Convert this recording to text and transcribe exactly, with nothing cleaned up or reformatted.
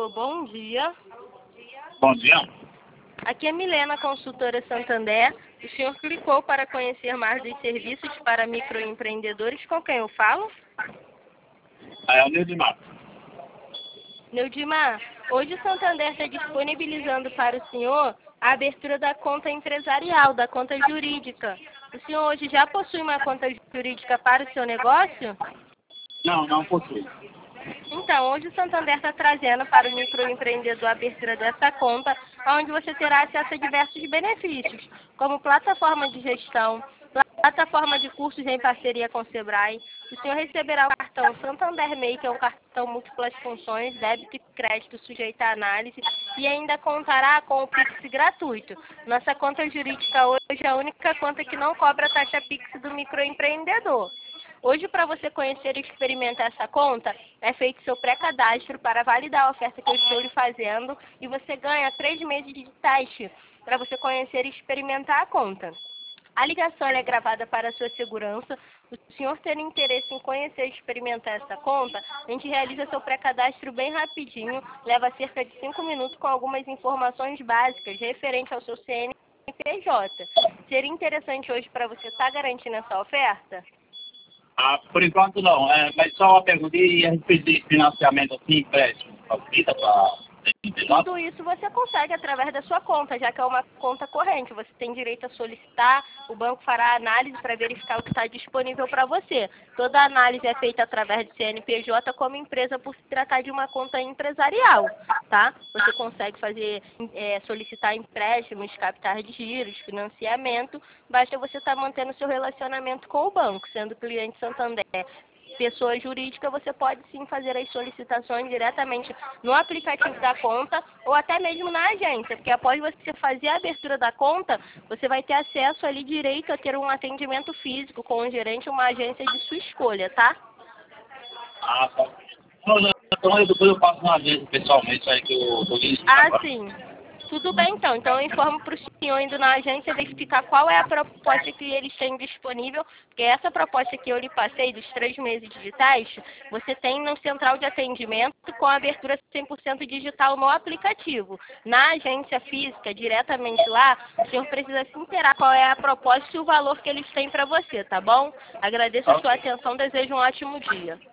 Alô, bom dia. Bom dia. Aqui é Milena, consultora Santander. O senhor clicou para conhecer mais dos serviços para microempreendedores. Com quem eu falo? É o Nildimar. Neudimar, hoje o Santander está disponibilizando para o senhor a abertura da conta empresarial, da conta jurídica. O senhor hoje já possui uma conta jurídica para o seu negócio? Não, não possui. Então, hoje o Santander está trazendo para o microempreendedor a abertura dessa conta, onde você terá acesso a diversos benefícios, como plataforma de gestão, plataforma de cursos em parceria com o Sebrae. O senhor receberá o cartão Santander MEI, que é um cartão múltiplas funções, débito e crédito sujeito à análise, e ainda contará com o Pix gratuito. Nossa conta jurídica hoje é a única conta que não cobra a taxa Pix do microempreendedor. Hoje, para você conhecer e experimentar essa conta, é feito seu pré-cadastro para validar a oferta que eu estou lhe fazendo e você ganha três meses de teste para você conhecer e experimentar a conta. A ligação é gravada para a sua segurança. O senhor tendo interesse em conhecer e experimentar essa conta, a gente realiza seu pré-cadastro bem rapidinho, leva cerca de cinco minutos com algumas informações básicas referente ao seu C N P J. Seria interessante hoje para você estar garantindo essa oferta? Ah, por enquanto não. É, mas só uma pergunta, e a respeito de financiamento assim, empréstimo, facilita para Tudo isso você consegue através da sua conta, já que é uma conta corrente. Você tem direito a solicitar, o banco fará análise para verificar o que está disponível para você. Toda a análise é feita através do C N P J como empresa por se tratar de uma conta empresarial, tá? Você consegue fazer, é, solicitar empréstimos, capitais de giros, financiamento, basta você estar mantendo seu relacionamento com o banco, sendo cliente Santander. Pessoa jurídica, você pode sim fazer as solicitações diretamente no aplicativo da conta ou até mesmo na agência, porque após você fazer a abertura da conta, você vai ter acesso ali direito a ter um atendimento físico com um gerente ou uma agência de sua escolha, tá? Ah, tá. Então eu depois eu passo na agência pessoalmente aí que eu tô indo Ah, agora. sim. Tudo bem, então. Então, eu informo para o senhor indo na agência verificar qual é a proposta que eles têm disponível, porque essa proposta que eu lhe passei, dos três meses de teste, você tem no central de atendimento com a abertura cem por cento digital no aplicativo. Na agência física, diretamente lá, o senhor precisa se inteirar qual é a proposta e o valor que eles têm para você, tá bom? Agradeço a sua atenção, desejo um ótimo dia.